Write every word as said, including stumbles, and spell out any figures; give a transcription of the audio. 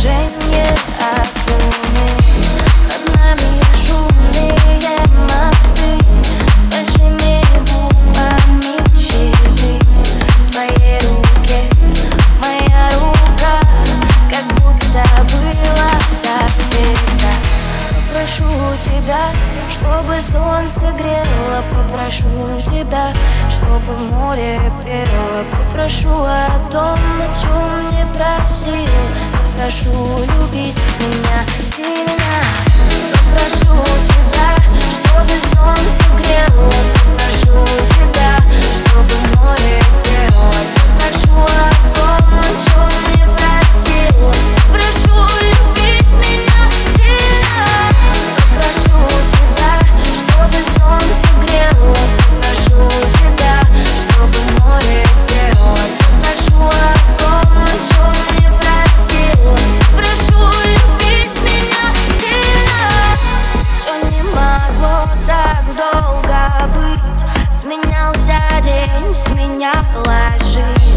отражение от луны. Над нами шумные мосты с большими буквами щиты. В твоей руке моя рука, как будто было так всегда. Попрошу тебя, чтобы солнце грело, попрошу тебя, чтобы море пело, попрошу о том, о чем не просил, попрошу любить меня сильно. Попрошу тебя, чтобы солнце грело, попрошу тебя, чтобы море пело, попрошу о том, о чем не просил, попрошу любить меня сильно. Попрошу тебя, чтобы солнце грело, попрошу тебя, чтобы море пело, попрошу о том, о чем не просил, прошу любить меня сильно. Все не могло так долго быть, сменялся день, сменялась жизнь.